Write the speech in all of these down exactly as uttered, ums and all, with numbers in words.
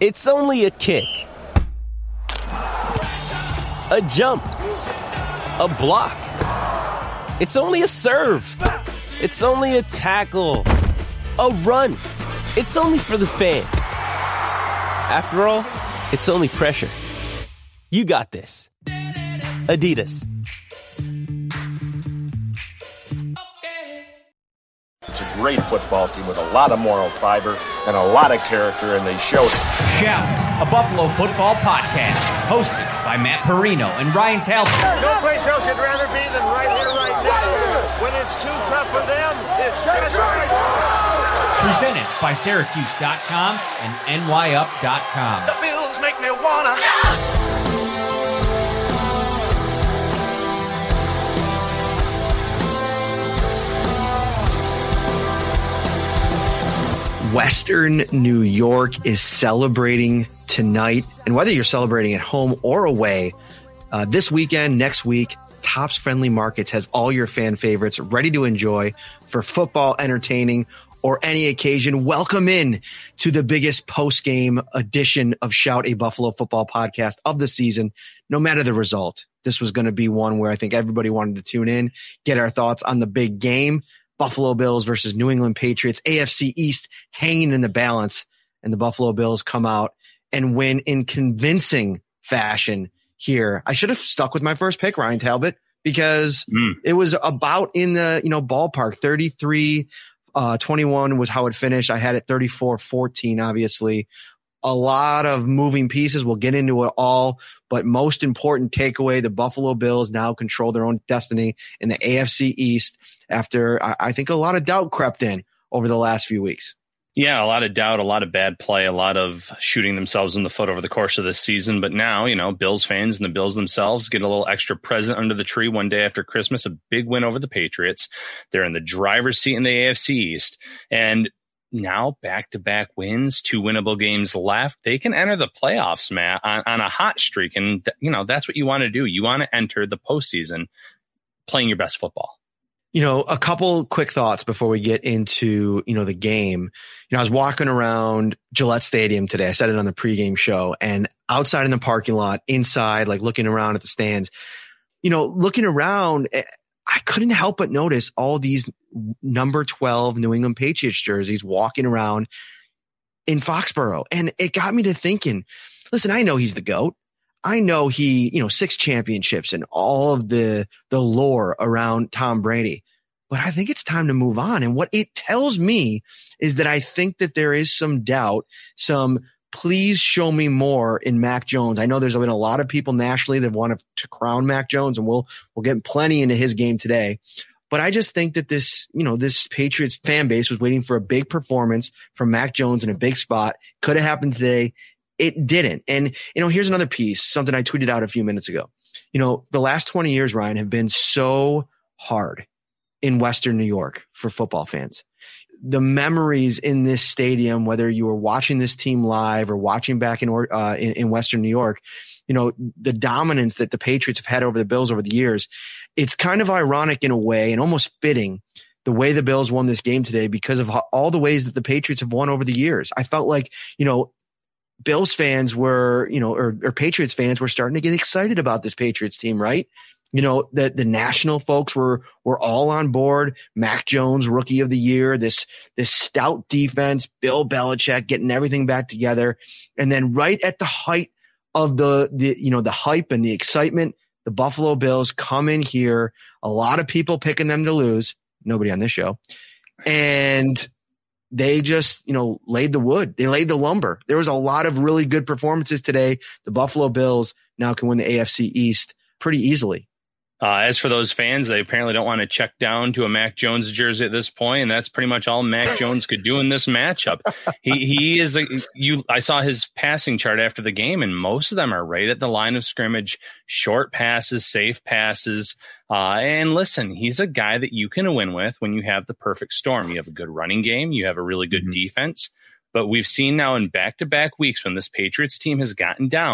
It's only a kick, a jump, a block. It's only a serve. It's only a tackle, a run. It's only for the fans. After all, it's only pressure. You got this. Adidas. It's a great football team with a lot of moral fiber and a lot of character, and they showed it. Shout, a Buffalo football podcast, hosted by Matt Perino and Ryan Talbot. No place else you'd rather be than right here, right now. When it's too tough for them, it's just right. Presented by Syracuse dot com and N Y up dot com. The Bills make me wanna. Western New York is celebrating tonight. And whether you're celebrating at home or away, uh, this weekend, next week, Tops Friendly Markets has all your fan favorites ready to enjoy for football, entertaining, or any occasion. Welcome in to the biggest post-game edition of Shout, a Buffalo football podcast of the season. No matter the result, this was going to be one where I think everybody wanted to tune in, get our thoughts on the big game. Buffalo Bills versus New England Patriots, A F C East hanging in the balance, and the Buffalo Bills come out and win in convincing fashion here. I should have stuck with my first pick, Ryan Talbot, because mm. it was about in the, you know, ballpark. thirty-three twenty-one was how it finished. I had it thirty-four fourteen, obviously. A lot of moving pieces. We'll get into it all, but most important takeaway, the Buffalo Bills now control their own destiny in the A F C East after I think a lot of doubt crept in over the last few weeks. Yeah, a lot of doubt, a lot of bad play, a lot of shooting themselves in the foot over the course of this season. But now, you know, Bills fans and the Bills themselves get a little extra present under the tree one day after Christmas, a big win over the Patriots. They're in the driver's seat in the A F C East. And now back-to-back wins, two winnable games left. They can enter the playoffs, Matt, on, on a hot streak. And, you know, that's what you want to do. You want to enter the postseason playing your best football. You know, a couple quick thoughts before we get into, you know, the game. You know, I was walking around Gillette Stadium today. I said it on the pregame show, and outside in the parking lot, inside, like looking around at the stands, you know, looking around, I couldn't help but notice all these number twelve New England Patriots jerseys walking around in Foxborough. And it got me to thinking, listen, I know he's the GOAT. I know he, you know, six championships and all of the, the lore around Tom Brady, but I think it's time to move on. And what it tells me is that I think that there is some doubt, some please show me more in Mac Jones. I know there's been a lot of people nationally that want to crown Mac Jones, and we'll, we'll get plenty into his game today. But I just think that this, you know, this Patriots fan base was waiting for a big performance from Mac Jones in a big spot. Could have happened today. It didn't. And, you know, here's another piece, something I tweeted out a few minutes ago. You know, the last twenty years, Ryan, have been so hard in Western New York for football fans. The memories in this stadium, whether you were watching this team live or watching back in, uh, in, in Western New York, you know, the dominance that the Patriots have had over the Bills over the years, it's kind of ironic in a way and almost fitting the way the Bills won this game today because of how, all the ways that the Patriots have won over the years. I felt like, you know, Bills fans were, you know, or, or Patriots fans were starting to get excited about this Patriots team, right? You know, the, the national folks were, were all on board. Mac Jones, rookie of the year, this, this stout defense, Bill Belichick getting everything back together. And then right at the height of the, the, you know, the hype and the excitement, the Buffalo Bills come in here, a lot of people picking them to lose, nobody on this show. And they just, you know, laid the wood. They laid the lumber. There was a lot of really good performances today. The Buffalo Bills now can win the A F C East pretty easily. Uh, as for those fans, they apparently don't want to check down to a Mac Jones jersey at this point, and that's pretty much all Mac Jones could do in this matchup. He he is a, you. I saw his passing chart after the game, and most of them are right at the line of scrimmage, short passes, safe passes. Uh, and listen, he's a guy that you can win with when you have the perfect storm. You have a good running game, you have a really good mm-hmm. defense. But we've seen now in back-to-back weeks when this Patriots team has gotten down,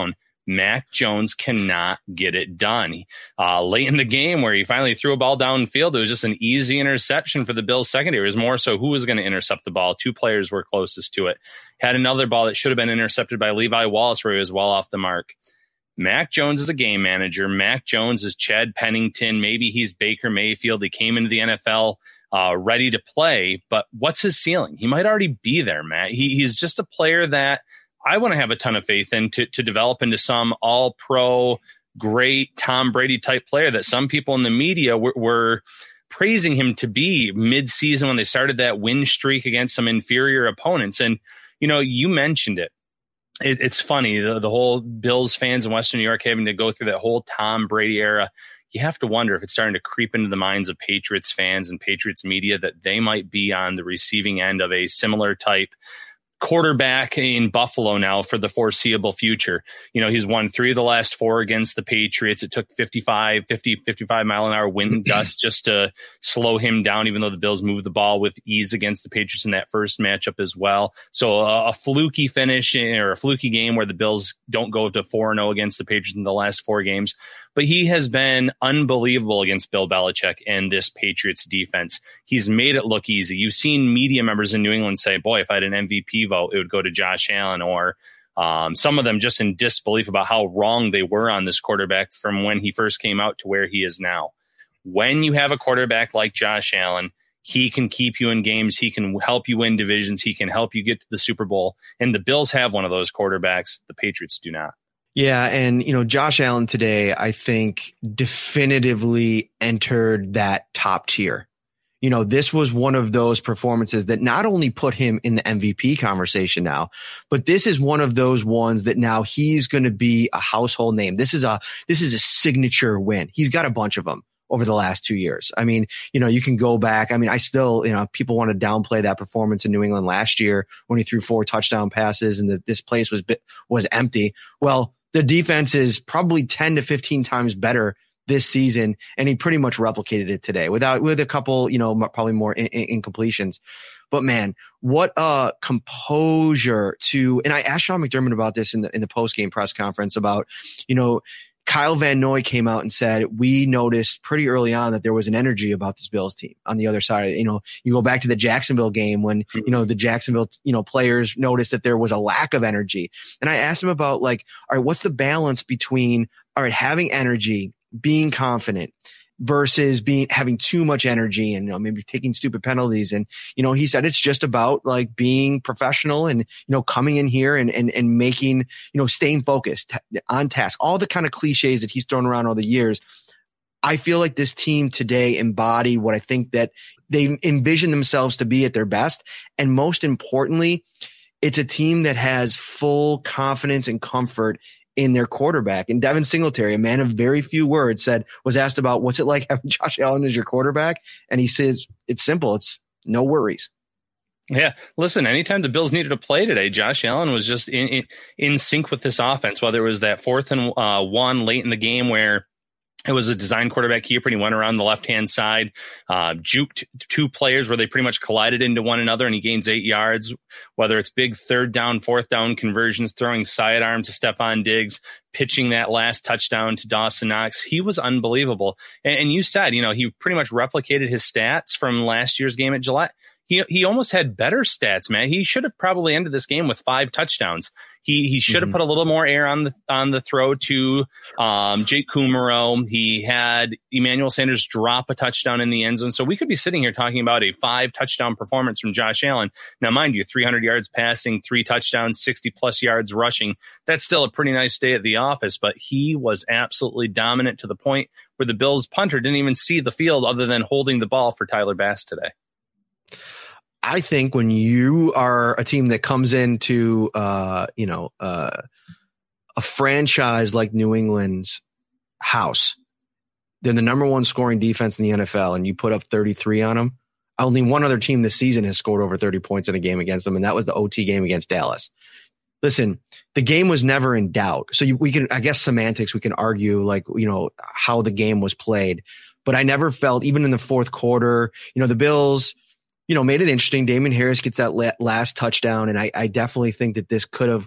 Mac Jones cannot get it done. Uh, late in the game where he finally threw a ball downfield, it was just an easy interception for the Bills secondary. It was more so who was going to intercept the ball. Two players were closest to it. Had another ball that should have been intercepted by Levi Wallace where he was well off the mark. Mac Jones is a game manager. Mac Jones is Chad Pennington. Maybe he's Baker Mayfield. He came into the N F L uh, ready to play, but what's his ceiling? He might already be there, Matt. He, he's just a player that I want to have a ton of faith in to, to develop into some all-pro, great Tom Brady type player that some people in the media were, were praising him to be mid-season when they started that win streak against some inferior opponents. And, you know, you mentioned it. it it's funny, the, the whole Bills fans in Western New York having to go through that whole Tom Brady era. You have to wonder if it's starting to creep into the minds of Patriots fans and Patriots media that they might be on the receiving end of a similar type quarterback in Buffalo now for the foreseeable future. You know, he's won three of the last four against the Patriots. It took fifty-five, fifty, fifty-five mile an hour wind gusts just to slow him down, even though the Bills moved the ball with ease against the Patriots in that first matchup as well. So a, a fluky finish or a fluky game where the Bills don't go to four and oh against the Patriots in the last four games. But he has been unbelievable against Bill Belichick and this Patriots defense. He's made it look easy. You've seen media members in New England say, boy, if I had an M V P vote, it would go to Josh Allen, or um, some of them just in disbelief about how wrong they were on this quarterback from when he first came out to where he is now. When you have a quarterback like Josh Allen, he can keep you in games. He can help you win divisions. He can help you get to the Super Bowl. And the Bills have one of those quarterbacks. The Patriots do not. Yeah. And, you know, Josh Allen today, I think, definitively entered that top tier. You know, this was one of those performances that not only put him in the M V P conversation now, but this is one of those ones that now he's going to be a household name. This is a, this is a signature win. He's got a bunch of them over the last two years. I mean, you know, you can go back. I mean, I still, you know, people want to downplay that performance in New England last year when he threw four touchdown passes and that this place was, was empty. Well, the defense is probably ten to fifteen times better this season, and he pretty much replicated it today without, with a couple, you know, probably more in, in, incompletions. But man, what a composure to, and I asked Sean McDermott about this in the, in the post-game press conference about, you know, Kyle Van Noy came out and said, we noticed pretty early on that there was an energy about this Bills team on the other side. You know, you go back to the Jacksonville game when, you know, the Jacksonville, you know, players noticed that there was a lack of energy. And I asked him about, like, all right, what's the balance between, all right, having energy, being confident versus being, having too much energy and, you know, maybe taking stupid penalties. And, you know, he said it's just about like being professional and, you know, coming in here and, and, and making, you know, staying focused on task, all the kind of cliches that he's thrown around all the years. I feel like this team today embodied what I think that they envision themselves to be at their best. And most importantly, it's a team that has full confidence and comfort in their quarterback. And Devin Singletary, a man of very few words, said, was asked about what's it like having Josh Allen as your quarterback. And he says, it's simple. It's no worries. Yeah. Listen, anytime the Bills needed a play today, Josh Allen was just in, in, in sync with this offense, whether it was that fourth and uh, one late in the game where it was a design quarterback keeper and he went around the left-hand side, uh, juked two players where they pretty much collided into one another and he gains eight yards, whether it's big third down, fourth down conversions, throwing sidearm to Stephon Diggs, pitching that last touchdown to Dawson Knox. He was unbelievable. And, and you said, you know, he pretty much replicated his stats from last year's game at Gillette. He he almost had better stats, man. He should have probably ended this game with five touchdowns. He he should have mm-hmm. put a little more air on the on the throw to um, Jake Kumaro. He had Emmanuel Sanders drop a touchdown in the end zone. So we could be sitting here talking about a five touchdown performance from Josh Allen. Now, mind you, three hundred yards passing, three touchdowns, sixty plus yards rushing. That's still a pretty nice day at the office, but he was absolutely dominant to the point where the Bills punter didn't even see the field other than holding the ball for Tyler Bass today. I think when you are a team that comes into, uh, you know, uh, a franchise like New England's house, they're the number one scoring defense in the N F L, and you put up thirty-three on them. Only one other team this season has scored over thirty points in a game against them, and that was the O T game against Dallas. Listen, the game was never in doubt. So you, we can, I guess semantics, we can argue like, you know, how the game was played, but I never felt, even in the fourth quarter, you know, the Bills, you know, made it interesting. Damien Harris gets that last touchdown. And I, I definitely think that this could have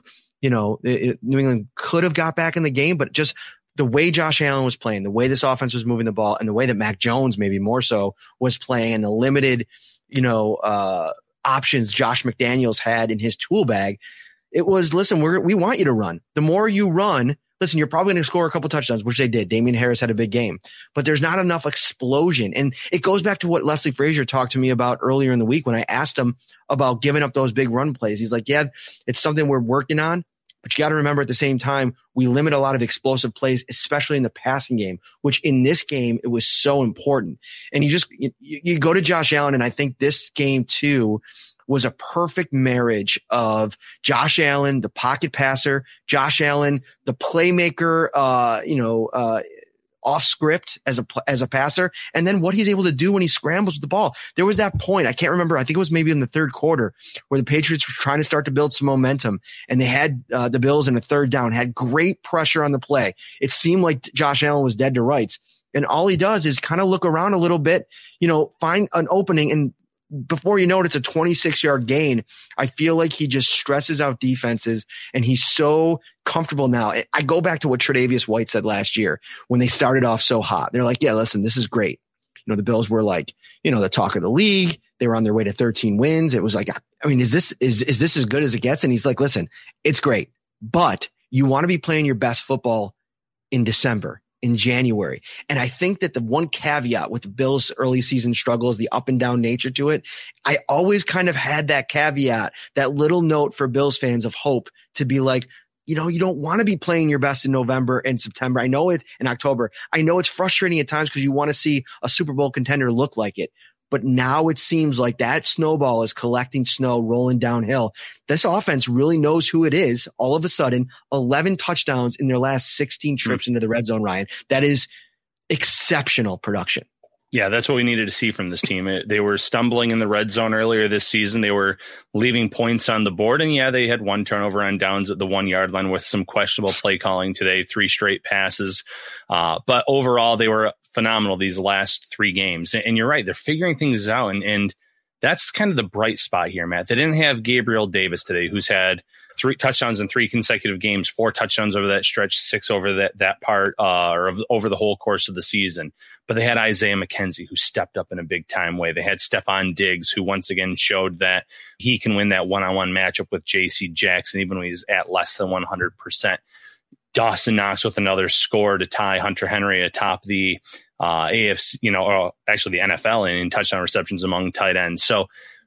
you know, it, it, New England could have got back in the game, but just the way Josh Allen was playing, the way this offense was moving the ball, and the way that Mac Jones, maybe more so, was playing, and the limited, you know, uh, options Josh McDaniels had in his tool bag, it was, listen, we're, we want you to run. The more you run, listen, you're probably going to score a couple touchdowns, which they did. Damian Harris had a big game, but there's not enough explosion. And it goes back to what Leslie Frazier talked to me about earlier in the week when I asked him about giving up those big run plays. He's like, yeah, it's something we're working on. But you got to remember at the same time, we limit a lot of explosive plays, especially in the passing game, which in this game, it was so important. And you just, you, you go to Josh Allen, and I think this game too was a perfect marriage of Josh Allen, the pocket passer, Josh Allen, the playmaker, uh, you know, uh, off script as a, as a passer, and then what he's able to do when he scrambles with the ball. There was that point, I can't remember, I think it was maybe in the third quarter, where the Patriots were trying to start to build some momentum, and they had uh, the Bills in a third down, had great pressure on the play. It seemed like Josh Allen was dead to rights. And all he does is kind of look around a little bit, you know, find an opening, and before you know it, it's a twenty-six yard gain. I feel like he just stresses out defenses, and he's so comfortable now. I go back to what Tre'Davious White said last year when they started off so hot. They're like, yeah, listen, this is great. You know, the Bills were like, you know, the talk of the league. They were on their way to thirteen wins. It was like, I mean, is this, is, is this as good as it gets? And he's like, listen, it's great, but you want to be playing your best football in December, in January. And I think that the one caveat with the Bills' early season struggles, the up and down nature to it, I always kind of had that caveat, that little note for Bills fans of hope to be like, you know, you don't want to be playing your best in November and September. I know it in October. I know it's frustrating at times because you want to see a Super Bowl contender look like it. But now it seems like that snowball is collecting snow, rolling downhill. This offense really knows who it is. All of a sudden, eleven touchdowns in their last sixteen trips mm-hmm. into the red zone, Ryan. That is exceptional production. Yeah, that's what we needed to see from this team. It, they were stumbling in the red zone earlier this season. They were leaving points on the board. And yeah, they had one turnover on downs at the one yard line with some questionable play calling today, three straight passes. Uh, but overall, they were phenomenal these last three games. And you're right, they're figuring things out. And, and that's kind of the bright spot here, Matt. They didn't have Gabriel Davis today, who's had three touchdowns in three consecutive games, four touchdowns over that stretch, six over that, that part, uh, or of, over the whole course of the season. But they had Isaiah McKenzie, who stepped up in a big time way. They had Stephon Diggs, who once again showed that he can win that one-on-one matchup with J C Jackson, even when he's at less than one hundred percent. Dawson Knox with another score to tie Hunter Henry atop the uh, A F C, you know, or actually the N F L in, in touchdown receptions among tight ends. So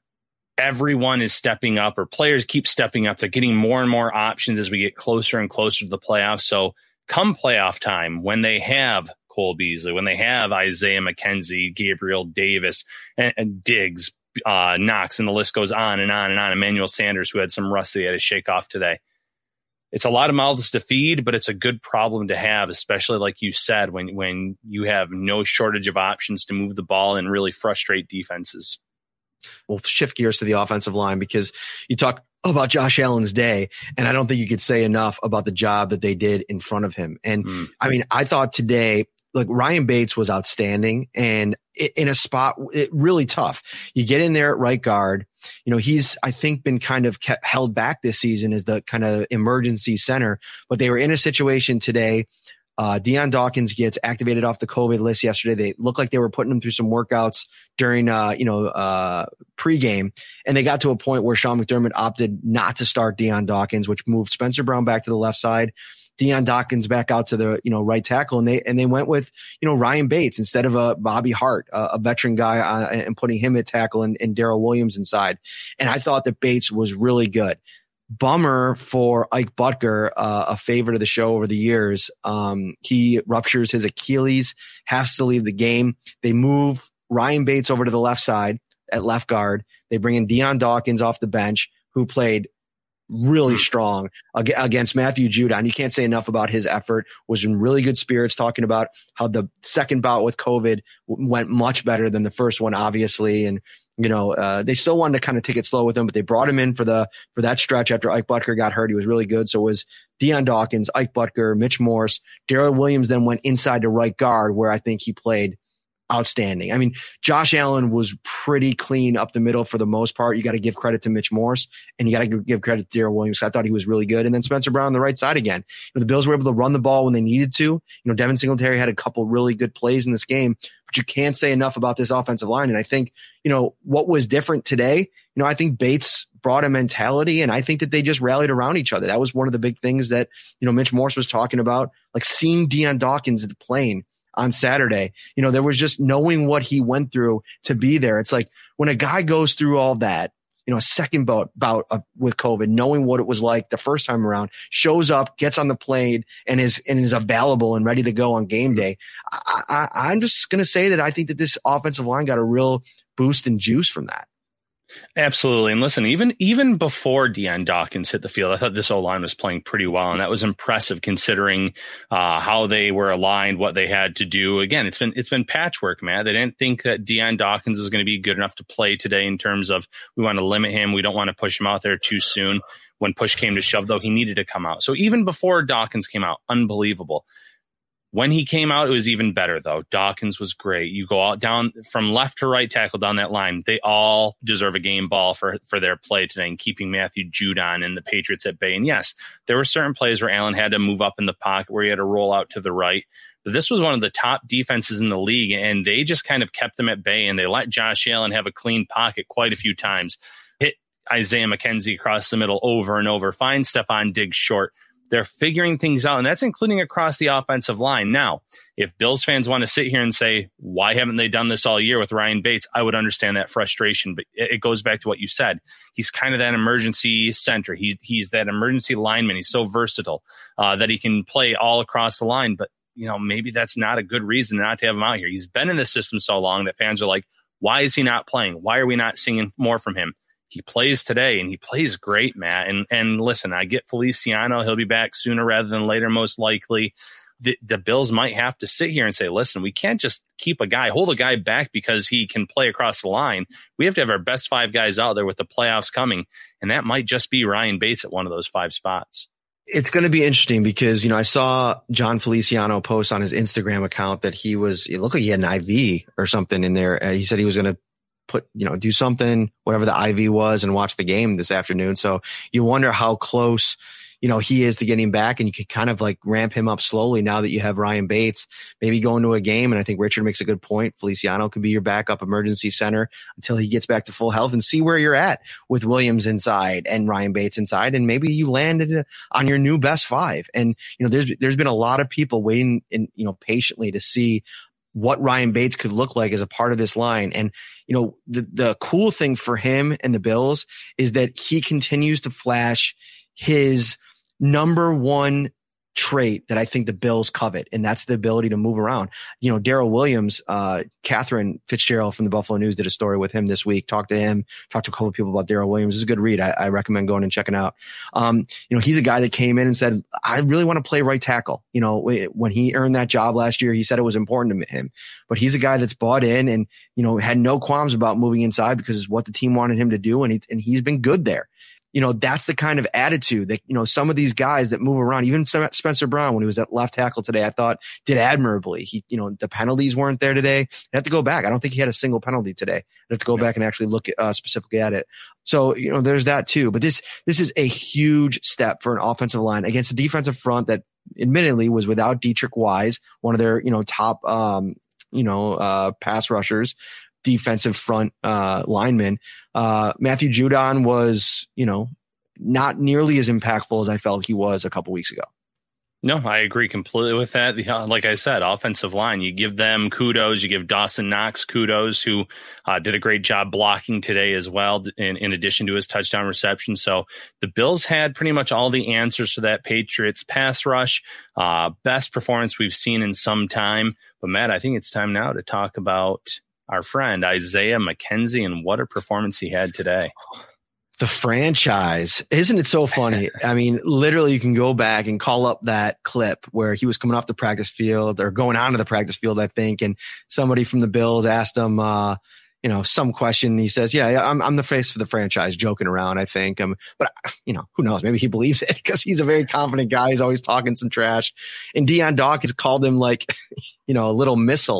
everyone is stepping up, or players keep stepping up. They're getting more and more options as we get closer and closer to the playoffs. So come playoff time, when they have Cole Beasley, when they have Isaiah McKenzie, Gabriel Davis, and, and Diggs, uh, Knox, and the list goes on and on and on. Emmanuel Sanders, who had some rust that he had to shake off today. It's a lot of mouths to feed, but it's a good problem to have, especially like you said, when, when you have no shortage of options to move the ball and really frustrate defenses. We'll shift gears to the offensive line, because you talk about Josh Allen's day, and I don't think you could say enough about the job that they did in front of him. And mm. I mean, I thought today, like, Ryan Bates was outstanding, and in a spot it really tough. You get in there at right guard. You know, he's, I think, been kind of kept, held back this season as the kind of emergency center, but they were in a situation today. Uh, Deion Dawkins gets activated off the COVID list yesterday. They looked like they were putting him through some workouts during, uh, you know, uh, pregame. And they got to a point where Sean McDermott opted not to start Deion Dawkins, which moved Spencer Brown back to the left side, Deion Dawkins back out to the, you know, right tackle. And they, and they went with, you know, Ryan Bates instead of a Bobby Hart, a, a veteran guy, uh, and putting him at tackle, and, and Darrell Williams inside. And I thought that Bates was really good. Bummer for Ike Butker, uh, a favorite of the show over the years. Um, he ruptures his Achilles, has to leave the game. They move Ryan Bates over to the left side at left guard. They bring in Deion Dawkins off the bench, who played really strong against Matthew Judon. You can't say enough about his effort. Was in really good spirits, talking about how the second bout with COVID went much better than the first one, obviously. And, you know, uh, they still wanted to kind of take it slow with him, but they brought him in for the, for that stretch after Ike Butker got hurt. He was really good. So it was Deion Dawkins, Ike Butker, Mitch Morse. Darrell Williams then went inside to right guard, where I think he played outstanding. I mean, Josh Allen was pretty clean up the middle for the most part. You got to give credit to Mitch Morse, and you got to give credit to Darrell Williams. I thought he was really good. And then Spencer Brown on the right side again. You know, the Bills were able to run the ball when they needed to. You know, Devin Singletary had a couple really good plays in this game, but you can't say enough about this offensive line. And I think, you know, what was different today, you know, I think Bates brought a mentality, and I think that they just rallied around each other. That was one of the big things that, you know, Mitch Morse was talking about, like seeing Dion Dawkins at the plane on Saturday. You know, there was just knowing what he went through to be there. It's like when a guy goes through all that, you know, a second bout, bout of, with COVID, knowing what it was like the first time around, shows up, gets on the plane, and is and is available and ready to go on game day. I, I, I'm just going to say that I think that this offensive line got a real boost and juice from that. Absolutely. And listen, even even before Dion Dawkins hit the field, I thought this O-line was playing pretty well. And that was impressive considering uh, how they were aligned, what they had to do. Again, it's been it's been patchwork, Matt. They didn't think that Dion Dawkins was going to be good enough to play today in terms of we want to limit him. We don't want to push him out there too soon. When push came to shove, though, he needed to come out. So even before Dawkins came out, unbelievable. When he came out, it was even better, though. Dawkins was great. You go out down from left to right tackle down that line. They all deserve a game ball for, for their play today and keeping Matthew Judon and the Patriots at bay. And yes, there were certain plays where Allen had to move up in the pocket, where he had to roll out to the right. But this was one of the top defenses in the league, and they just kind of kept them at bay, and they let Josh Allen have a clean pocket quite a few times. Hit Isaiah McKenzie across the middle over and over. Find Stephon Diggs short. They're figuring things out, and that's including across the offensive line. Now, if Bills fans want to sit here and say, why haven't they done this all year with Ryan Bates? I would understand that frustration, but it goes back to what you said. He's kind of that emergency center. He, he's that emergency lineman. He's so versatile uh, that he can play all across the line, but you know, maybe that's not a good reason not to have him out here. He's been in the system so long that fans are like, why is he not playing? Why are we not seeing more from him? He plays today, and he plays great, Matt. And and listen, I get Feliciano. He'll be back sooner rather than later, most likely. The, the Bills might have to sit here and say, listen, we can't just keep a guy, hold a guy back because he can play across the line. We have to have our best five guys out there with the playoffs coming, and that might just be Ryan Bates at one of those five spots. It's going to be interesting because, you know, I saw John Feliciano post on his Instagram account that he was, it looked like he had an I V or something in there. Uh, he said he was going to put, you know, do something, whatever the I V was, and watch the game this afternoon. So you wonder how close, you know, he is to getting back, and you can kind of like ramp him up slowly now that you have Ryan Bates maybe going to a game. And I think Richard makes a good point. Feliciano could be your backup emergency center until he gets back to full health, and see where you're at with Williams inside and Ryan Bates inside. And maybe you landed on your new best five. And, you know, there's, there's been a lot of people waiting in, you know, patiently to see what Ryan Bates could look like as a part of this line. And, you know, the, the cool thing for him and the Bills is that he continues to flash his number one trait that I think the Bills covet, and that's the ability to move around. You know, Darrell Williams, uh, Catherine Fitzgerald from the Buffalo News did a story with him this week. Talked to him, talked to a couple of people about Darrell Williams. It's a good read. I, I recommend going and checking out. Um, you know, he's a guy that came in and said, I really want to play right tackle. You know, when he earned that job last year, he said it was important to him, but he's a guy that's bought in and, you know, had no qualms about moving inside because it's what the team wanted him to do. And he, and he's been good there. You know, that's the kind of attitude that, you know, some of these guys that move around, even Spencer Brown, when he was at left tackle today, I thought did admirably. He, you know, the penalties weren't there today. I have to go back. I don't think he had a single penalty today. I have to go back and actually look at, uh, specifically at it. So, you know, there's that too. But this, this is a huge step for an offensive line against a defensive front that admittedly was without Dietrich Wise, one of their, you know, top, um, you know, uh, pass rushers. Defensive front uh, lineman. Uh, Matthew Judon was, you know, not nearly as impactful as I felt he was a couple weeks ago. No, I agree completely with that. Like I said, offensive line, you give them kudos. You give Dawson Knox kudos, who uh, did a great job blocking today as well, in, in addition to his touchdown reception. So the Bills had pretty much all the answers to that Patriots pass rush. Uh, best performance we've seen in some time. But Matt, I think it's time now to talk about our friend Isaiah McKenzie and what a performance he had today. The franchise. Isn't it so funny? I mean, literally you can go back and call up that clip where he was coming off the practice field or going onto the practice field, I think. And somebody from the Bills asked him, uh, you know, some question. And he says, yeah, I'm, I'm the face for the franchise, joking around, I think. Um, but you know, who knows? Maybe he believes it because he's a very confident guy. He's always talking some trash. And Dion Dawkins called him like, you know, a little missile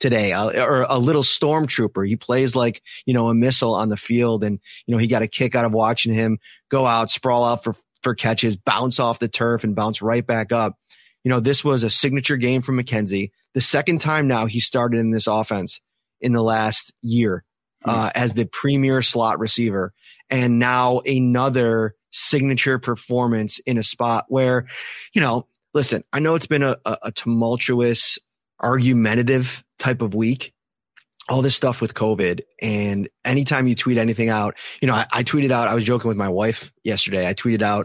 today, uh, or a little stormtrooper. He plays like, you know, a missile on the field. And, you know, he got a kick out of watching him go out, sprawl out for, for catches, bounce off the turf and bounce right back up. You know, this was a signature game for McKenzie. The second time now he started in this offense in the last year, uh, as the premier slot receiver. And now another signature performance in a spot where, you know, listen, I know it's been a, a, a tumultuous, argumentative type of week, all this stuff with COVID. And anytime you tweet anything out, you know, I, I tweeted out, I was joking with my wife yesterday. I tweeted out,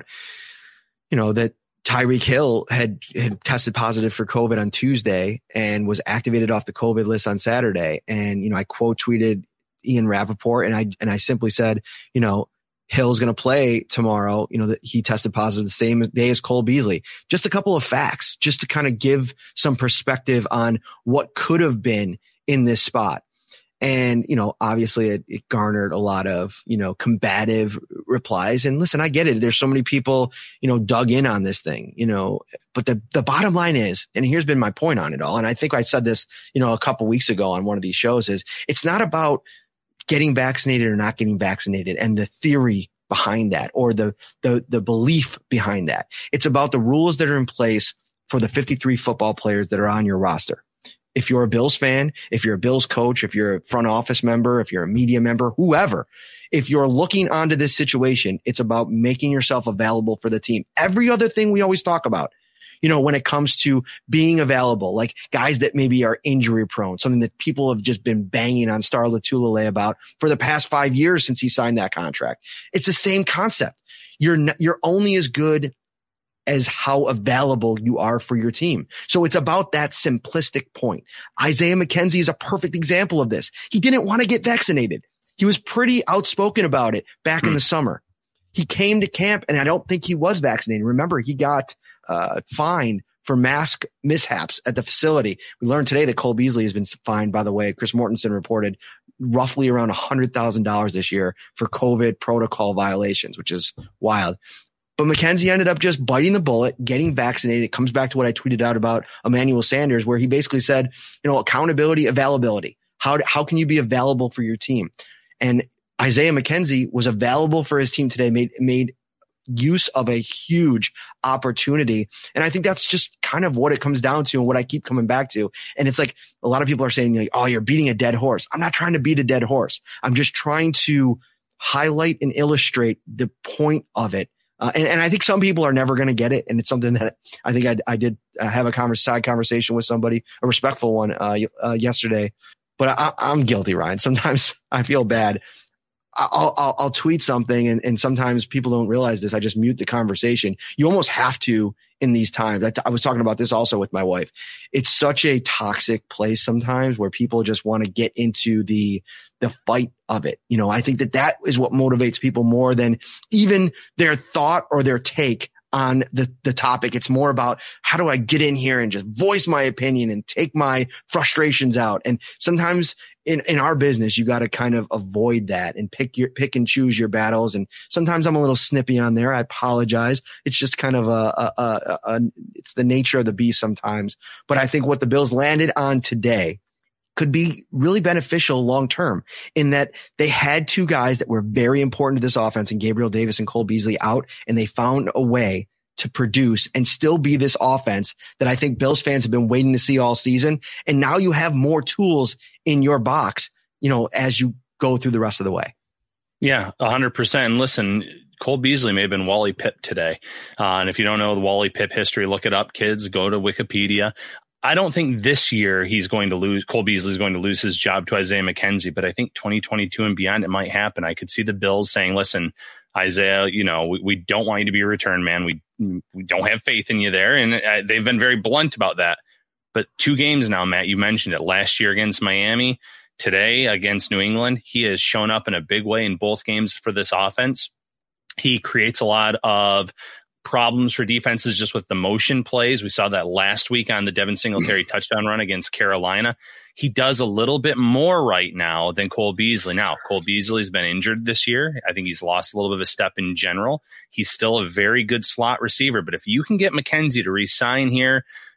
you know, that Tyreek Hill had, had tested positive for COVID on Tuesday and was activated off the COVID list on Saturday. And, you know, I quote tweeted Ian Rappaport and I, and I simply said, you know, Hill's going to play tomorrow. You know, that he tested positive the same day as Cole Beasley. Just a couple of facts, just to kind of give some perspective on what could have been in this spot. And, you know, obviously it, it garnered a lot of, you know, combative replies. And listen, I get it. There's so many people, you know, dug in on this thing, you know, but the, the bottom line is, and here's been my point on it all. And I think I said this, you know, a couple weeks ago on one of these shows, is it's not about getting vaccinated or not getting vaccinated and the theory behind that, or the, the, the belief behind that. It's about the rules that are in place for the fifty-three football players that are on your roster. If you're a Bills fan, if you're a Bills coach, if you're a front office member, if you're a media member, whoever, if you're looking onto this situation, it's about making yourself available for the team. Every other thing we always talk about, you know, when it comes to being available, like guys that maybe are injury prone, something that people have just been banging on Star Lotulelei about for the past five years since he signed that contract. It's the same concept. You're not, you're only as good as how available you are for your team. So it's about that simplistic point. Isaiah McKenzie is a perfect example of this. He didn't want to get vaccinated. He was pretty outspoken about it back mm. in the summer. He came to camp and I don't think he was vaccinated. Remember, he got uh, fined for mask mishaps at the facility. We learned today that Cole Beasley has been fined, by the way. Chris Mortensen reported roughly around one hundred thousand dollars this year for COVID protocol violations, which is wild. But McKenzie ended up just biting the bullet, getting vaccinated. It comes back to what I tweeted out about Emmanuel Sanders, where he basically said, you know, accountability, availability. How, how can you be available for your team? And Isaiah McKenzie was available for his team today, made, made use of a huge opportunity. And I think that's just kind of what it comes down to and what I keep coming back to. And it's like a lot of people are saying, like, oh, you're beating a dead horse. I'm not trying to beat a dead horse. I'm just trying to highlight and illustrate the point of it. Uh, and, and I think some people are never going to get it. And it's something that I think I, I did have a converse, side conversation with somebody, a respectful one, uh, uh, yesterday, but I, I'm guilty, Ryan. Sometimes I feel bad. I'll, I'll, I'll tweet something and, and sometimes people don't realize this. I just mute the conversation. You almost have to in these times. I, I was talking about this also with my wife. It's such a toxic place sometimes where people just want to get into the, the fight of it. You know, I think that that is what motivates people more than even their thought or their take on the, the topic. It's more about how do I get in here and just voice my opinion and take my frustrations out. And sometimes in, in our business, you got to kind of avoid that and pick your, pick and choose your battles. And sometimes I'm a little snippy on there. I apologize. It's just kind of a, a, a, a it's the nature of the beast sometimes. But I think what the Bills landed on today could be really beneficial long term in that they had two guys that were very important to this offense, and Gabriel Davis and Cole Beasley out, and they found a way to produce and still be this offense that I think Bills fans have been waiting to see all season. And now you have more tools in your box, you know, as you go through the rest of the way. Yeah, a hundred percent. And listen, Cole Beasley may have been Wally Pipp today. Uh, and if you don't know the Wally Pipp history, look it up, kids, go to Wikipedia. I don't think this year he's going to lose, Cole Beasley is going to lose his job to Isaiah McKenzie, but I think twenty twenty-two and beyond, it might happen. I could see the Bills saying, listen, Isaiah, you know, we, we don't want you to be a return man. We, we don't have faith in you there. And uh, they've been very blunt about that. But two games now, Matt, you mentioned it, last year against Miami, today against New England, he has shown up in a big way in both games for this offense. He creates a lot of problems for defenses just with the motion plays. We saw that last week on the Devin Singletary touchdown run against Carolina. He does a little bit more right now than Cole Beasley. Now, Cole Beasley's been injured this year. I think he's lost a little bit of a step in general. He's still a very good slot receiver, but if you can get McKenzie to re-sign here,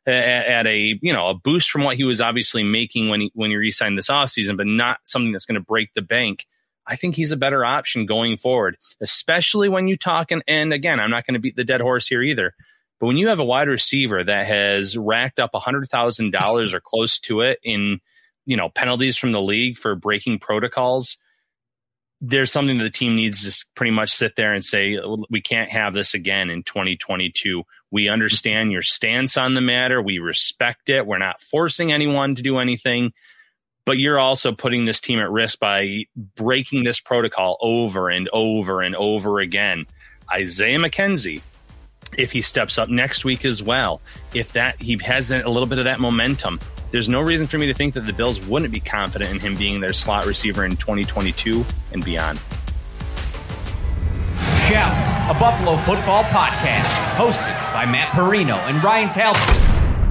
at, at a, you know, a boost from what he was obviously making when he, when he re-signed this offseason, but not something that's going to break the bank. I think he's a better option going forward, especially when you talk. And, and again, I'm not going to beat the dead horse here either. But when you have a wide receiver that has racked up one hundred thousand dollars or close to it in, you know, penalties from the league for breaking protocols, there's something that the team needs to pretty much sit there and say, we can't have this again in twenty twenty-two. We understand your stance on the matter. We respect it. We're not forcing anyone to do anything. But you're also putting this team at risk by breaking this protocol over and over and over again. Isaiah McKenzie, if he steps up next week as well, if that he has a little bit of that momentum, there's no reason for me to think that the Bills wouldn't be confident in him being their slot receiver in twenty twenty-two and beyond. Shout, a Buffalo football podcast, hosted by Matt Perino and Ryan Talbot.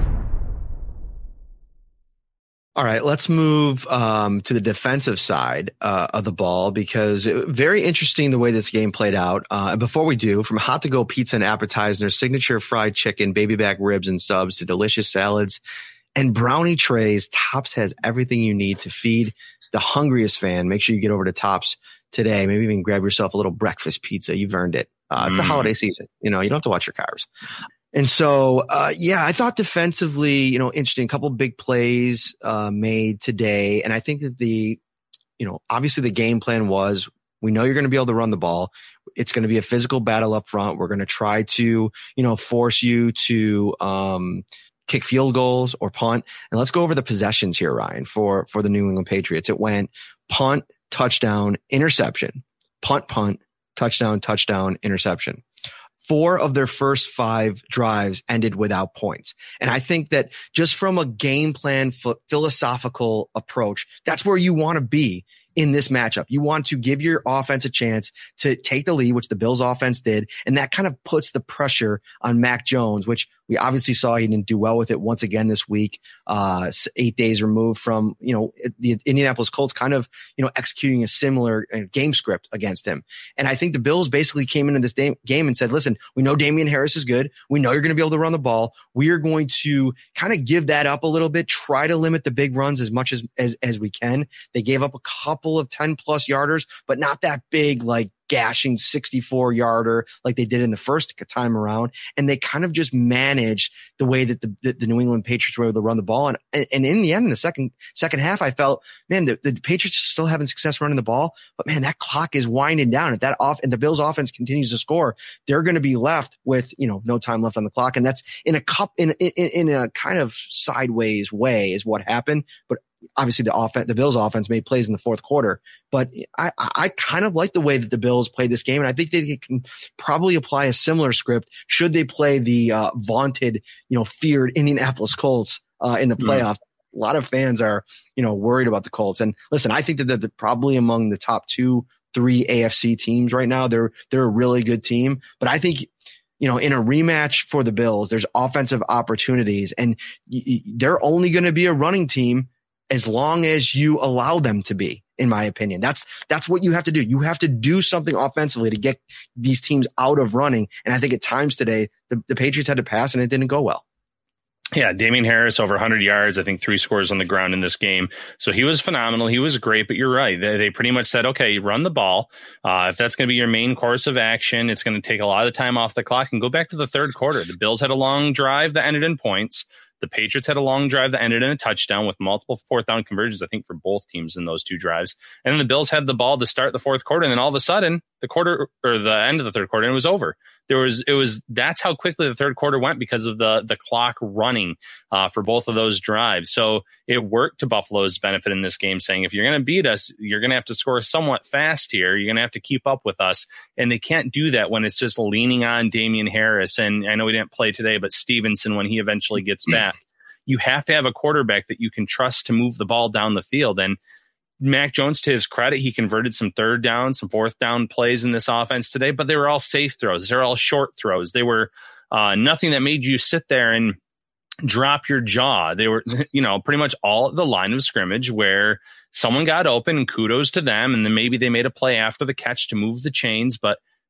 All right, let's move um, to the defensive side uh, of the ball, because it, very interesting the way this game played out. Uh, and before we do, from hot to go pizza and appetizers, signature fried chicken, baby back ribs and subs, to delicious salads and brownie trays, Tops has everything you need to feed the hungriest fan. Make sure you get over to Tops today. Maybe even grab yourself a little breakfast pizza. You've earned it. Uh, it's mm. the holiday season. You know, you don't have to watch your carbs. And so, uh, yeah, I thought defensively, you know, interesting, a couple of big plays, uh, made today. And I think that the, you know, obviously the game plan was, we know you're going to be able to run the ball. It's going to be a physical battle up front. We're going to try to, you know, force you to, um, kick field goals or punt. And let's go over the possessions here, Ryan, for, for the New England Patriots. It went punt, touchdown, interception, punt, punt, touchdown, touchdown, interception. Four of their first five drives ended without points. And I think that just from a game plan ph- philosophical approach, that's where you want to be in this matchup. You want to give your offense a chance to take the lead, which the Bills offense did. And that kind of puts the pressure on Mac Jones, which we obviously saw he didn't do well with it once again this week, uh, eight days removed from, you know, the Indianapolis Colts kind of, you know, executing a similar game script against him. And I think the Bills basically came into this game and said, listen, we know Damian Harris is good. We know you're going to be able to run the ball. We are going to kind of give that up a little bit, try to limit the big runs as much as, as, as we can. They gave up a couple of ten plus yarders, but not that big, like gashing sixty-four yarder like they did in the first time around. And they kind of just managed the way that the, the, the New England Patriots were able to run the ball. And, and in the end, in the second, second half, I felt, man, the, the Patriots are still having success running the ball, but man, that clock is winding down. If that off and the Bills offense continues to score, they're going to be left with, you know, no time left on the clock. And that's in a cup, in, in, in a kind of sideways way is what happened. But obviously the offense, the Bills offense made plays in the fourth quarter, but I, I kind of like the way that the Bills played this game. And I think they can probably apply a similar script should they play the uh, vaunted, you know, feared Indianapolis Colts uh, in the playoffs. Mm. A lot of fans are, you know, worried about the Colts. And listen, I think that they're the, probably among the top two, three A F C teams right now. They're, they're a really good team, but I think, you know, in a rematch for the Bills, there's offensive opportunities, and y- y- they're only going to be a running team as long as you allow them to be, in my opinion. That's, that's what you have to do. You have to do something offensively to get these teams out of running. And I think at times today, the, the Patriots had to pass and it didn't go well. Yeah, Damian Harris over one hundred yards, I think three scores on the ground in this game. So he was phenomenal. He was great, but you're right. They, they pretty much said, okay, run the ball. Uh, if that's going to be your main course of action, it's going to take a lot of time off the clock. And go back to the third quarter. The Bills had a long drive that ended in points. The Patriots had a long drive that ended in a touchdown with multiple fourth down conversions, I think, for both teams in those two drives. And then the Bills had the ball to start the fourth quarter. And then all of a sudden, the quarter or the end of the third quarter, and it was over. There was, it was, that's how quickly the third quarter went because of the, the clock running uh, for both of those drives. So it worked to Buffalo's benefit in this game, saying, if you're going to beat us, you're going to have to score somewhat fast here. You're going to have to keep up with us. And they can't do that when it's just leaning on Damian Harris. And I know he didn't play today, but Stevenson, when he eventually gets back, you have to have a quarterback that you can trust to move the ball down the field. And Mac Jones, to his credit, he converted some third down, some fourth down plays in this offense today, but they were all safe throws. They're all short throws. They were uh, nothing that made you sit there and drop your jaw. They were, you know, pretty much all at the line of scrimmage where someone got open, and kudos to them. And then maybe they made a play after the catch to move the chains, but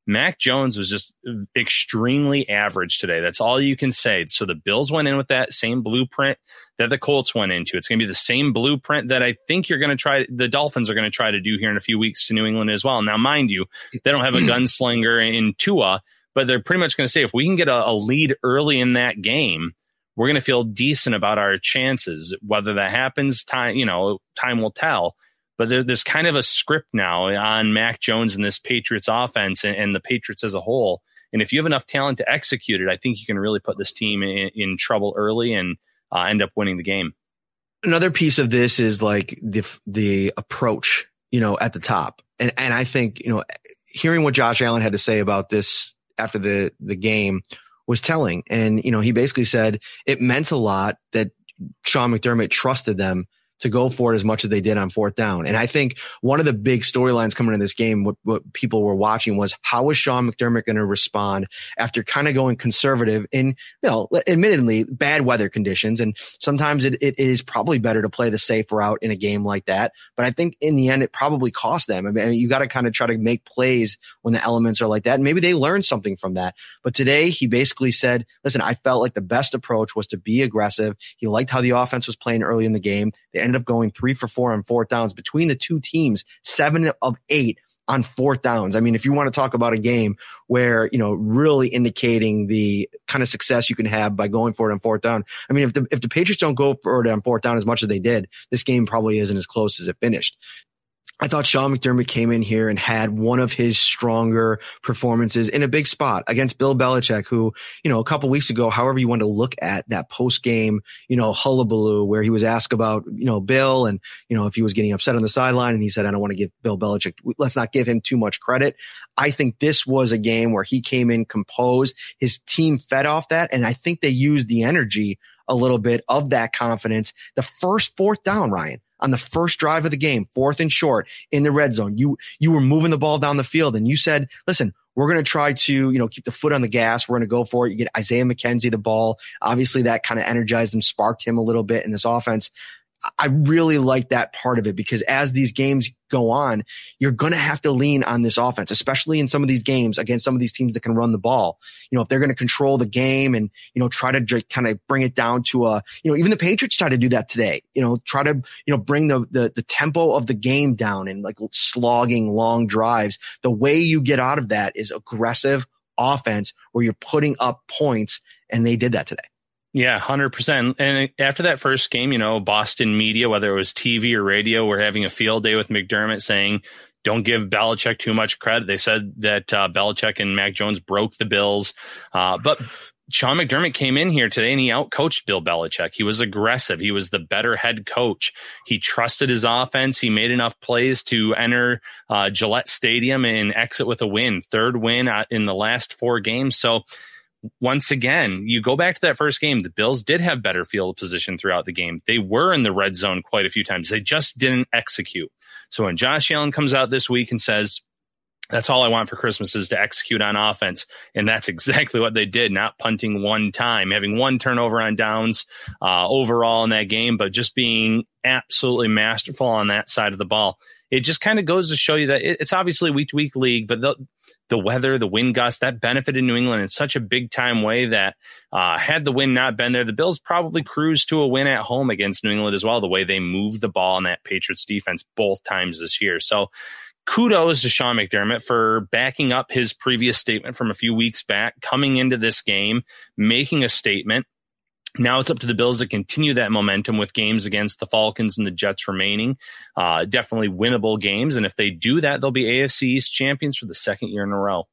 Mac Jones was just extremely average today. That's all you can say. So the Bills went in with that same blueprint that the Colts went into. It's going to be the same blueprint that I think you're going to try. The Dolphins are going to try to do here in a few weeks to New England as well. Now, mind you, they don't have a gunslinger in Tua, but they're pretty much going to say, if we can get a, a lead early in that game, we're going to feel decent about our chances. Whether that happens, time, you know, time will tell. But there, there's kind of a script now on Mac Jones and this Patriots offense and, and the Patriots as a whole. And if you have enough talent to execute it, I think you can really put this team in, in trouble early and uh, end up winning the game. Another piece of this is like the the approach, you know, at the top. And and I think, you know, hearing what Josh Allen had to say about this after the, the game was telling. And, you know, he basically said it meant a lot that Sean McDermott trusted them to go for it as much as they did on fourth down. And I think one of the big storylines coming in this game, what, what people were watching was, how was Sean McDermott going to respond after kind of going conservative in, you know, admittedly bad weather conditions. And sometimes it, it is probably better to play the safe route in a game like that. But I think in the end, it probably cost them. I mean, you got to kind of try to make plays when the elements are like that. And maybe they learned something from that. But today he basically said, listen, I felt like the best approach was to be aggressive. He liked how the offense was playing early in the game. They ended up going three for four on fourth downs between the two teams, seven of eight on fourth downs. I mean, if you want to talk about a game where, you know, really indicating the kind of success you can have by going for it on fourth down. I mean, if the, if the Patriots don't go for it on fourth down as much as they did, this game probably isn't as close as it finished. I thought Sean McDermott came in here and had one of his stronger performances in a big spot against Bill Belichick, who, you know, a couple weeks ago, however you want to look at that post game, you know, hullabaloo where he was asked about, you know, Bill and, you know, if he was getting upset on the sideline, and he said, I don't want to give Bill Belichick, let's not give him too much credit. I think this was a game where he came in composed. His team fed off that. And I think they used the energy a little bit of that confidence. The first fourth down, Ryan, on the first drive of the game, fourth and short in the red zone, you, you were moving the ball down the field and you said, listen, we're going to try to, you know, keep the foot on the gas. We're going to go for it. You get Isaiah McKenzie the ball. Obviously that kind of energized him, sparked him a little bit in this offense. I really like that part of it, because as these games go on, you're going to have to lean on this offense, especially in some of these games against some of these teams that can run the ball. You know, if they're going to control the game and, you know, try to kind of bring it down to a, you know, even the Patriots try to do that today, you know, try to, you know, bring the, the, the tempo of the game down and like slogging long drives. The way you get out of that is aggressive offense where you're putting up points, and they did that today. Yeah, one hundred percent. And after that first game, you know, Boston media, whether it was T V or radio, were having a field day with McDermott saying, don't give Belichick too much credit. They said that uh, Belichick and Mac Jones broke the Bills. Uh, but Sean McDermott came in here today and he outcoached Bill Belichick. He was aggressive. He was the better head coach. He trusted his offense. He made enough plays to enter uh, Gillette Stadium and exit with a win, third win in the last four games. So, once again, you go back to that first game, the Bills did have better field position throughout the game. They were in the red zone quite a few times. They just didn't execute. So when Josh Allen comes out this week and says, that's all I want for Christmas is to execute on offense, and that's exactly what they did, not punting one time, having one turnover on downs uh, overall in that game, but just being absolutely masterful on that side of the ball. It just kind of goes to show you that it, it's obviously a week-to-week league, but the the weather, the wind gusts, that benefited New England in such a big-time way that uh, had the wind not been there, the Bills probably cruised to a win at home against New England as well, the way they moved the ball in that Patriots defense both times this year. So kudos to Sean McDermott for backing up his previous statement from a few weeks back, coming into this game, making a statement. Now it's up to the Bills to continue that momentum with games against the Falcons and the Jets remaining. Uh, definitely winnable games. And if they do that, they'll be A F C East champions for the second year in a row.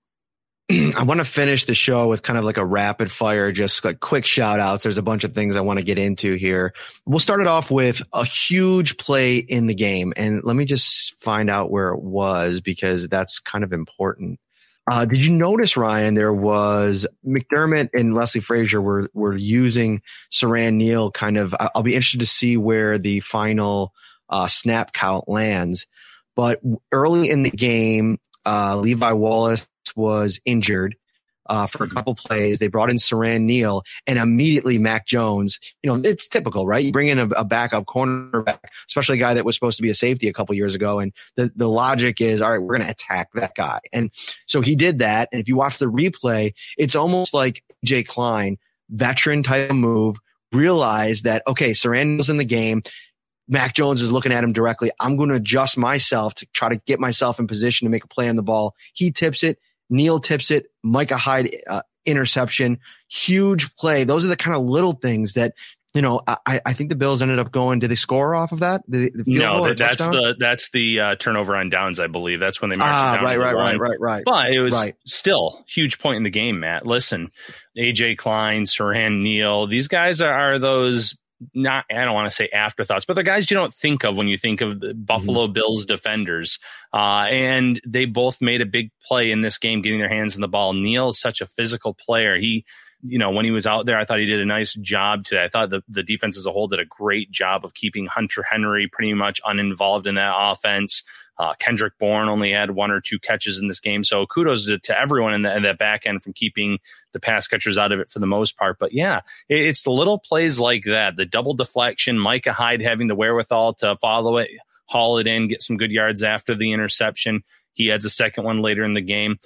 I want to finish the show with kind of like a rapid fire, just like quick shout outs. There's a bunch of things I want to get into here. We'll start it off with a huge play in the game. And let me just find out where it was, because that's kind of important. Uh, did you notice, Ryan, there was McDermott and Leslie Frazier were, were using Siran Neal kind of, I'll be interested to see where the final uh, snap count lands. But early in the game, uh, Levi Wallace was injured. uh, for a couple plays. They brought in Siran Neal, and immediately Mac Jones. You know, it's typical, right? You bring in a, a backup cornerback, especially a guy that was supposed to be a safety a couple years ago, and the the logic is, all right, we're going to attack that guy, and so he did that. And if you watch the replay, it's almost like Jay Klein, veteran type of move, realized that okay, Siran Neal's in the game. Mac Jones is looking at him directly. I'm going to adjust myself to try to get myself in position to make a play on the ball. He tips it. Neal tips it. Micah Hyde uh, interception. Huge play. Those are the kind of little things that, you know, I, I think the Bills ended up going. Did they score off of that? The, the field no, goal that, that's touchdown? the that's the uh, turnover on downs, I believe. That's when they marched ah, down right, to the right, line. right, right, right. But it was right. still huge point in the game, Matt. Listen, A J Klein, Siran Neal, these guys are, are those. Not, I don't want to say afterthoughts, but the guys you don't think of when you think of the Buffalo mm-hmm. Bills defenders. Uh, and they both made a big play in this game, getting their hands on the ball. Neal is such a physical player. He, you know, when he was out there, I thought he did a nice job today. I thought the, the defense as a whole did a great job of keeping Hunter Henry pretty much uninvolved in that offense. Uh, Kendrick Bourne only had one or two catches in this game. So kudos to, to everyone in, the, in that back end from keeping the pass catchers out of it for the most part. But yeah, it, it's the little plays like that, the double deflection, Micah Hyde having the wherewithal to follow it, haul it in, get some good yards after the interception. He adds a second one later in the game.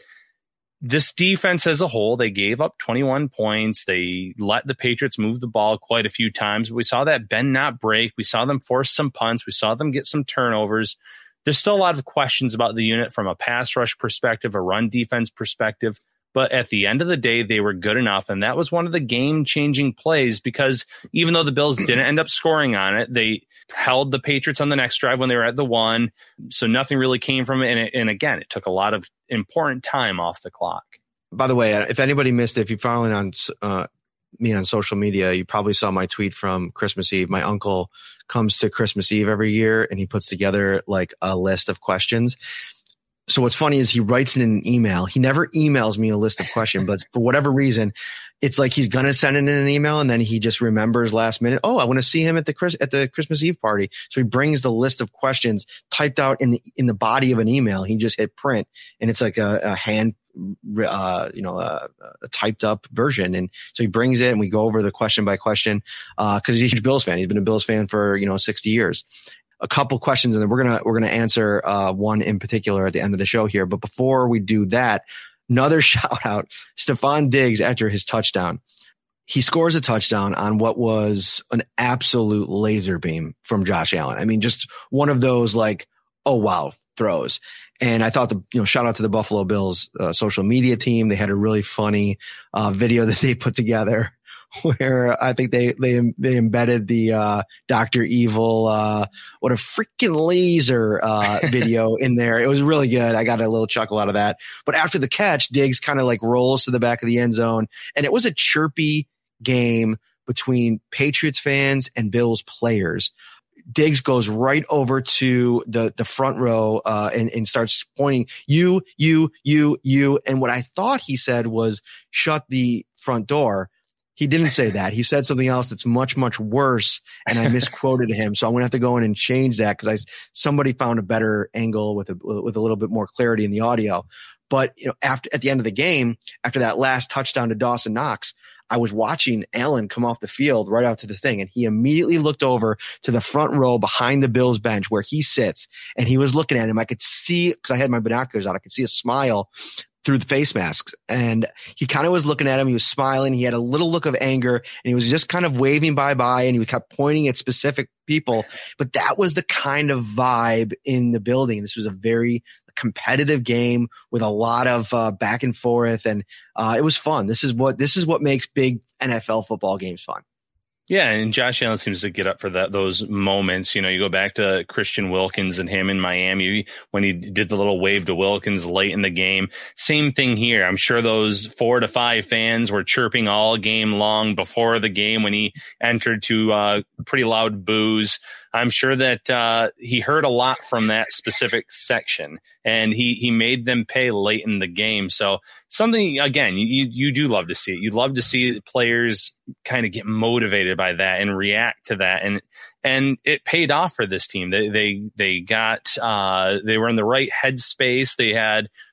This defense as a whole, they gave up twenty-one points. They let the Patriots move the ball quite a few times. We saw that bend not break. We saw them force some punts. We saw them get some turnovers. There's still a lot of questions about the unit from a pass rush perspective, a run defense perspective. But at the end of the day, they were good enough. And that was one of the game-changing plays because even though the Bills didn't end up scoring on it, they held the Patriots on the next drive when they were at the one. So nothing really came from it. And, it, and again, it took a lot of important time off the clock. By the way, if anybody missed it, if you're following on uh, me on social media, you probably saw my tweet from Christmas Eve. My uncle comes to Christmas Eve every year and he puts together like a list of questions. So what's funny is he writes in an email. He never emails me a list of questions, but for whatever reason, it's like he's going to send it in an email and then he just remembers last minute. Oh, I want to see him at the Chris, at the Christmas Eve party. So he brings the list of questions typed out in the, in the body of an email. He just hit print and it's like a, a hand, uh, you know, a, a typed up version. And so he brings it and we go over the question by question, uh, cause he's a huge Bills fan. He's been a Bills fan for, you know, sixty years. A couple questions and then we're going to, we're going to answer, uh, one in particular at the end of the show here. But before we do that, another shout out, Stephon Diggs after his touchdown. He scores a touchdown on what was an absolute laser beam from Josh Allen. I mean, just one of those like, oh, wow, throws. And I thought the, you know, shout out to the Buffalo Bills uh, social media team. They had a really funny uh, video that they put together where I think they, they, they embedded the, uh, Doctor Evil, uh, what a freaking laser, uh, video in there. It was really good. I got a little chuckle out of that. But after the catch, Diggs kind of like rolls to the back of the end zone. And it was a chirpy game between Patriots fans and Bills players. Diggs goes right over to the, the front row, uh, and, and starts pointing, you, you, you, you. And what I thought he said was shut the front door. He didn't say that. He said something else that's much, much worse. And I misquoted him. So I'm going to have to go in and change that because I, somebody found a better angle with a, with a little bit more clarity in the audio. But, you know, after, at the end of the game, after that last touchdown to Dawson Knox, I was watching Allen come off the field right out to the thing. And he immediately looked over to the front row behind the Bills bench where he sits. And he was looking at him. I could see, because I had my binoculars out, I could see a smile through the face masks. And he kind of was looking at him. He was smiling. He had a little look of anger and he was just kind of waving bye-bye and he kept pointing at specific people. But that was the kind of vibe in the building. This was a very competitive game with a lot of uh, back and forth. And uh, it was fun. This is what, this is what makes big N F L football games fun. Yeah, and Josh Allen seems to get up for that those moments. You know, you go back to Christian Wilkins and him in Miami when he did the little wave to Wilkins late in the game. Same thing here. I'm sure those four to five fans were chirping all game long before the game when he entered to uh, pretty loud boos. I'm sure that uh, he heard a lot from that specific section, and he he made them pay late in the game. So something, again, you you do love to see it. You'd love to see players kind of get motivated by that and react to that, and and it paid off for this team. They they they got uh, they were in the right headspace. They had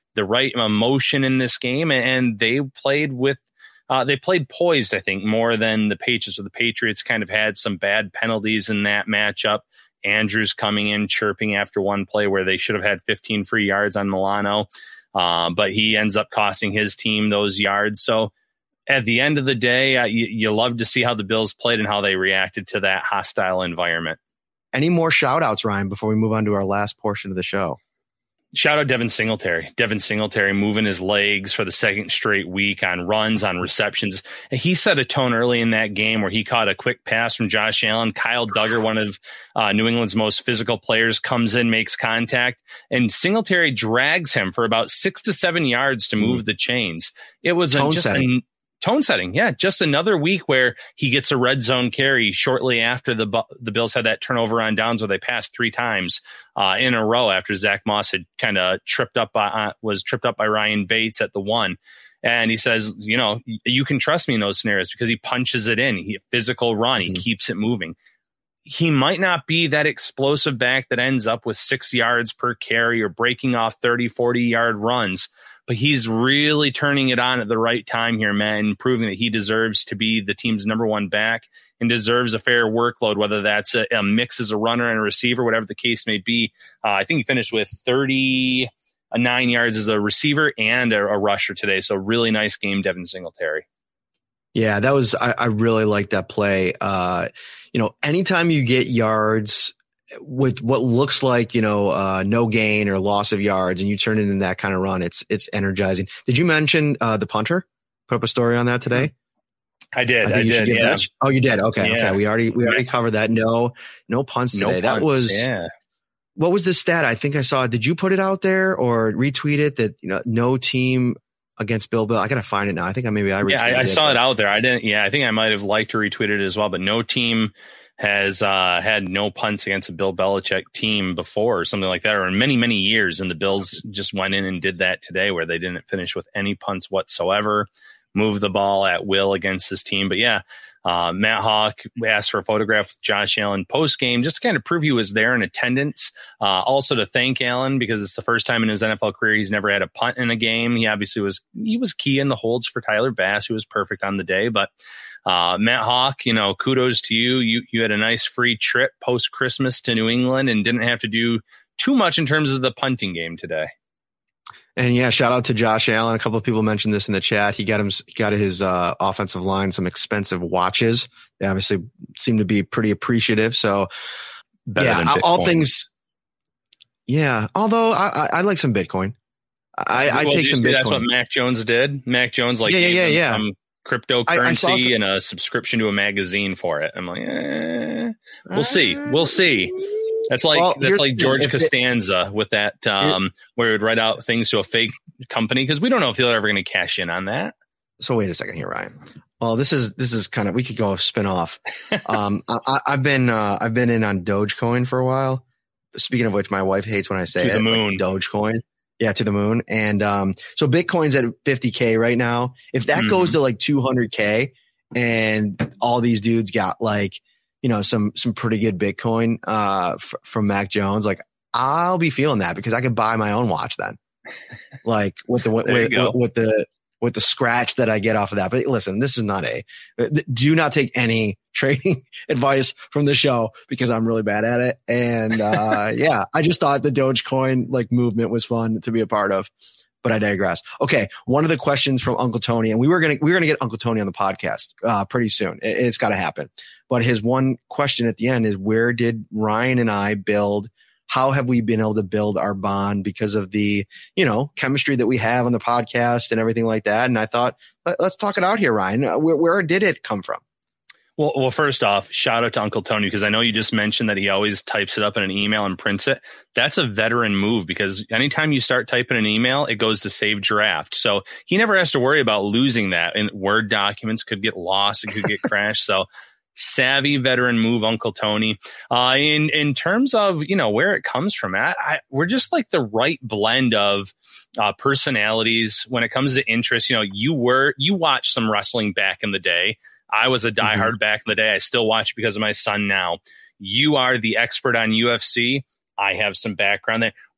the right emotion in this game, and they played with uh, they played poised, I think, more than the Patriots. So the Patriots kind of had some bad penalties in that matchup. Andrews coming in chirping after one play where they should have had fifteen free yards on Milano, uh, but he ends up costing his team those yards. So at the end of the day, uh, you, you love to see how the Bills played and how they reacted to that hostile environment. Any more shout outs, Ryan, before we move on to our last portion of the show? Shout out Devin Singletary. Devin Singletary moving his legs for the second straight week on runs, on receptions. And he set a tone early in that game where he caught a quick pass from Josh Allen. Kyle Duggar, one of uh, New England's most physical players, comes in, makes contact, and Singletary drags him for about six to seven yards to move mm. the chains. It was a, just a tone setting. Yeah, just another week where he gets a red zone carry shortly after the the Bills had that turnover on downs where they passed three times uh, in a row after Zach Moss had kind of tripped up by, uh, was tripped up by Ryan Bates at the one. And he says, you know, you can trust me in those scenarios because he punches it in. He physical run. He mm-hmm. keeps it moving. He might not be that explosive back that ends up with six yards per carry or breaking off thirty, forty yard runs, but he's really turning it on at the right time here, man, and proving that he deserves to be the team's number one back and deserves a fair workload, whether that's a, a mix as a runner and a receiver, whatever the case may be. Uh, I think he finished with thirty-nine yards as a receiver and a, a rusher today. So really nice game, Devin Singletary. Yeah, that was, I, I really like that play. Uh, you know, anytime you get yards with what looks like, you know, uh, no gain or loss of yards and you turn it into that kind of run, it's, it's energizing. Did you mention, uh, the punter? Put up a story on that today? I did. I, I did. Yeah. That. Oh, you did. Okay. Yeah. Okay. We already, we already covered that. No, no punts today. No punts, that was, yeah. What was the stat? I think I saw, did you put it out there or retweet it that, you know, no team against Bill Bill? I got to find it now. I think I maybe I retweeted Yeah, I, I it, saw it out there. I didn't, yeah, I think I might have liked to retweet it as well, but no team has uh, had no punts against a Bill Belichick team before or something like that, or in many, many years. And the Bills just went in and did that today where they didn't finish with any punts whatsoever, move the ball at will against this team. But yeah, uh, Matt Hawk asked for a photograph with Josh Allen post-game just to kind of prove he was there in attendance. Uh, also to thank Allen because it's the first time in his N F L career he's never had a punt in a game. He obviously was, he was key in the holds for Tyler Bass, who was perfect on the day. But Uh, Matt Hawk, you know, kudos to you. You you had a nice free trip post Christmas to New England and didn't have to do too much in terms of the punting game today. And yeah, shout out to Josh Allen. A couple of people mentioned this in the chat. He got him, he got his uh, offensive line some expensive watches. They obviously seem to be pretty appreciative. So Better yeah, all things. Yeah, although I, I, I like some Bitcoin. I, I well, take some Bitcoin. That's what Mac Jones did. Mac Jones like yeah, yeah, yeah, yeah. Some cryptocurrency I, I some, and a subscription to a magazine for it. I'm like, eh, we'll uh, see. We'll see. That's like well, that's like George Costanza it, with that, um, where he would write out things to a fake company because we don't know if they're ever going to cash in on that. So wait a second here, Ryan. Well, this is this is kind of we could go spin off. um, I, I've been uh, I've been in on Dogecoin for a while. Speaking of which, my wife hates when I say to it, the moon. Like Dogecoin. Yeah, to the moon. And um, so Bitcoin's at fifty K right now. If that mm-hmm. goes to like two hundred K and all these dudes got like, you know, some some pretty good Bitcoin uh, f- from Mac Jones, like I'll be feeling that because I could buy my own watch then. Like with the with, with, with the with the scratch that I get off of that. But listen, this is not a do not take any trading advice from the show because I'm really bad at it. And uh, yeah, I just thought the Dogecoin like movement was fun to be a part of, but I digress. Okay. One of the questions from Uncle Tony, and we were going to, we were going to get Uncle Tony on the podcast uh, pretty soon. It, it's got to happen. But his one question at the end is, where did Ryan and I build? How have we been able to build our bond because of the, you know, chemistry that we have on the podcast and everything like that? And I thought, Let, let's talk it out here, Ryan. Where, where did it come from? Well, well, first off, shout out to Uncle Tony, because I know you just mentioned that he always types it up in an email and prints it. That's a veteran move because anytime you start typing an email, it goes to save draft. So he never has to worry about losing that. And Word documents could get lost. It could get crashed. So savvy veteran move, Uncle Tony. Uh, in, in terms of, you know, where it comes from at, I, we're just like the right blend of uh, personalities when it comes to interest. You know, you were, you watched some wrestling back in the day. I was a diehard mm-hmm. back in the day. I still watch because of my son now. You are the expert on U F C. I have some background there.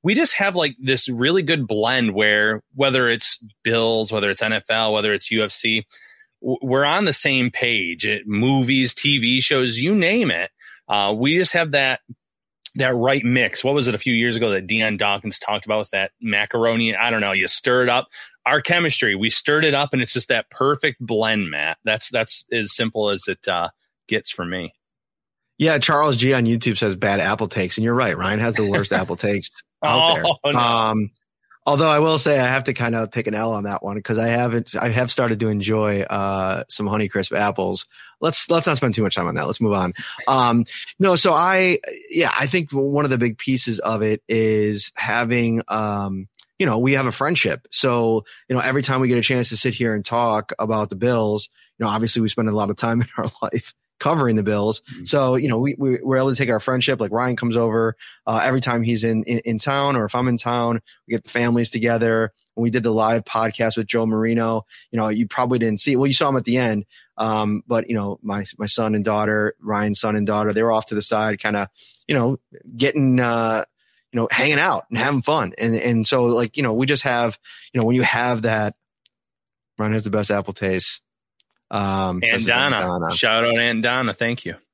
we just have like this really good blend where whether it's Bills, whether it's N F L, whether it's U F C, w- we're on the same page. It, movies, T V shows, you name it. Uh, we just have that that right mix. What was it a few years ago that Deion Dawkins talked about with that macaroni? I don't know. You stir it up. Our chemistry, we stirred it up, and it's just that perfect blend, Matt. That's that's as simple as it uh, gets for me. Yeah, Charles G on YouTube says bad Apple takes, and you're right. Ryan has the worst Apple takes out there. Oh, no. Um, although I will say I have to kind of take an L on that one because I haven't. I have started to enjoy uh, some Honeycrisp apples. Let's let's not spend too much time on that. Let's move on. Um, no, so I yeah, I think one of the big pieces of it is having. Um, You know, we have a friendship. So, you know, every time we get a chance to sit here and talk about the Bills, you know, obviously we spend a lot of time in our life covering the Bills. Mm-hmm. So, you know, we, we, we're able to take our friendship. Like Ryan comes over uh, every time he's in, in, in town, or if I'm in town, we get the families together. When we did the live podcast with Joe Marino, you know, you probably didn't see, well, you saw him at the end. Um, but you know, my, my son and daughter, Ryan's son and daughter, they were off to the side, kind of, you know, getting, uh, you know, hanging out and having fun. And, and so like, you know, we just have, you know, when you have that, Ryan has the best apple taste. Um, and Donna, Donna, shout out Aunt Donna. Thank you.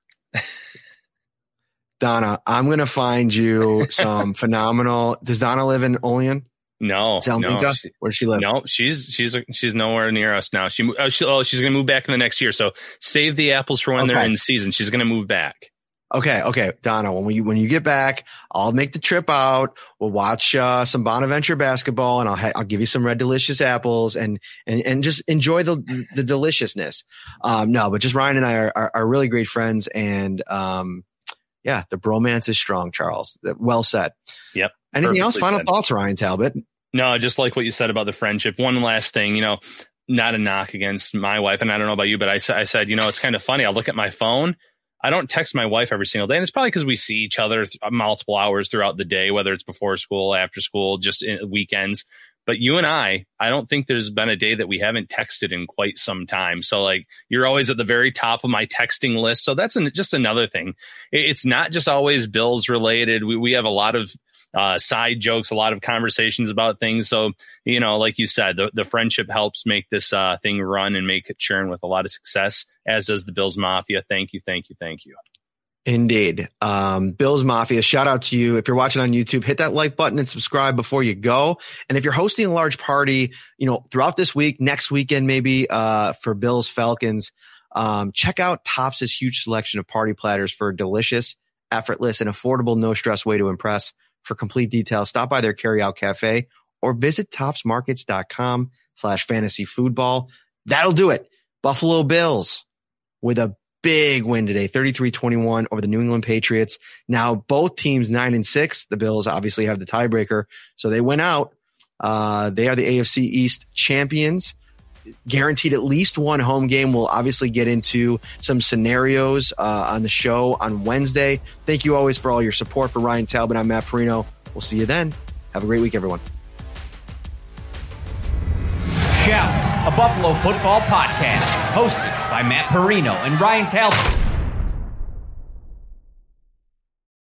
Donna, I'm going to find you some phenomenal. Does Donna live in Olean? No, no she, where does she live? No, she's, she's, she's nowhere near us now. She, oh, she, oh, she's going to move back in the next year. So save the apples for when okay. they're in season. She's going to move back. Okay. Okay. Donna, when we, when you get back, I'll make the trip out. We'll watch uh, some Bonaventure basketball, and I'll, ha- I'll give you some Red Delicious apples and, and, and just enjoy the, the deliciousness. Um, no, but just Ryan and I are, are, are really great friends, and um, yeah, the bromance is strong, Charles. Well said. Yep. Anything else? Final said. thoughts, Ryan Talbot? No, just like what you said about the friendship. One last thing, you know, not a knock against my wife, and I don't know about you, but I, I said, you know, it's kind of funny. I'll look at my phone. I don't text my wife every single day. And it's probably because we see each other th- multiple hours throughout the day, whether it's before school, after school, just in weekends. But you and I, I don't think there's been a day that we haven't texted in quite some time. So like, you're always at the very top of my texting list. So that's an, just another thing. It, it's not just always Bills related. We, we have a lot of uh, side jokes, a lot of conversations about things. So, you know, like you said, the, the friendship helps make this uh, thing run and make it churn with a lot of success, as does the Bills Mafia. Thank you, thank you, thank you. Indeed. Um, Bills Mafia, shout out to you. If you're watching on YouTube, hit that like button and subscribe before you go. And if you're hosting a large party, you know, throughout this week, next weekend, maybe, uh, for Bills Falcons, um, check out Tops' huge selection of party platters for a delicious, effortless, and affordable, no stress way to impress. For complete details, stop by their carryout cafe or visit topsmarkets.com slash fantasy foodball. That'll do it. Buffalo Bills with a big win today, thirty-three twenty-one over the New England Patriots. Now both teams nine and six. The Bills obviously have the tiebreaker, so they went out. Uh, they are the A F C East champions, guaranteed at least one home game. We'll obviously get into some scenarios uh, on the show on Wednesday. Thank you always for all your support. For Ryan Talbot, I'm Matt Perino. We'll see you then. Have a great week, everyone. Shout, a Buffalo football podcast, hosted by Matt Perino and Ryan Talbot.